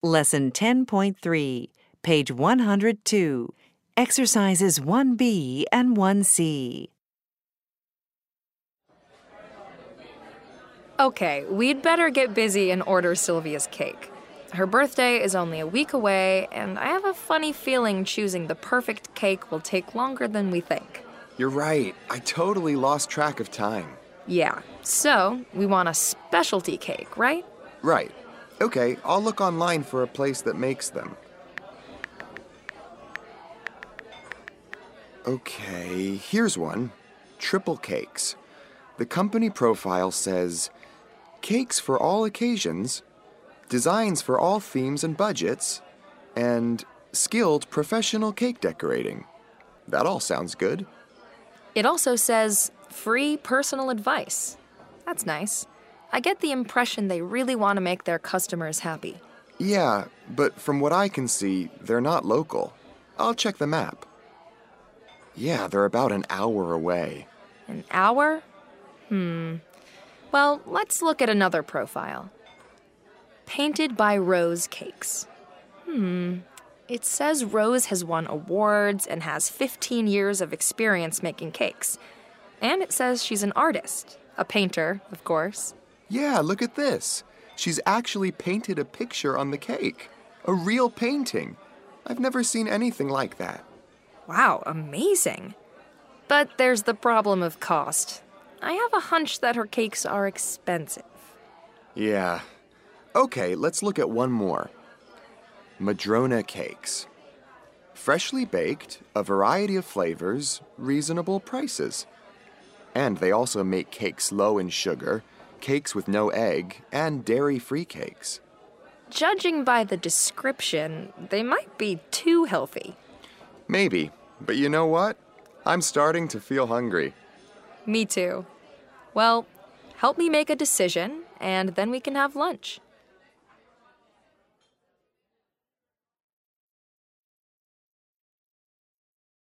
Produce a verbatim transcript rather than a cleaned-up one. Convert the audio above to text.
Lesson ten point three, page one hundred two, exercises one B and one C. Okay, we'd better get busy and order Sylvia's cake. Her birthday is only a week away, and I have a funny feeling choosing the perfect cake will take longer than we think. You're right. I totally lost track of time. Yeah, so we want a specialty cake, right? Right. Okay, I'll look online for a place that makes them. Okay, here's one. Triple Cakes. The company profile says, cakes for all occasions, designs for all themes and budgets, and skilled professional cake decorating. That all sounds good. It also says free personal advice. That's nice. I get the impression they really want to make their customers happy. Yeah, but from what I can see, they're not local. I'll check the map. Yeah, they're about an hour away. An hour? Hmm. Well, let's look at another profile. Painted by Rose Cakes. Hmm. It says Rose has won awards and has fifteen years of experience making cakes. And it says she's an artist. A painter, of course. Yeah, look at this. She's actually painted a picture on the cake. A real painting. I've never seen anything like that. Wow, amazing. But there's the problem of cost. I have a hunch that her cakes are expensive. Yeah. Okay, let's look at one more. Madrona Cakes. Freshly baked, a variety of flavors, reasonable prices. And they also make cakes low in sugar, cakes with no egg, and dairy-free cakes. Judging by the description, they might be too healthy. Maybe, but you know what? I'm starting to feel hungry. Me too. Well, help me make a decision, and then we can have lunch.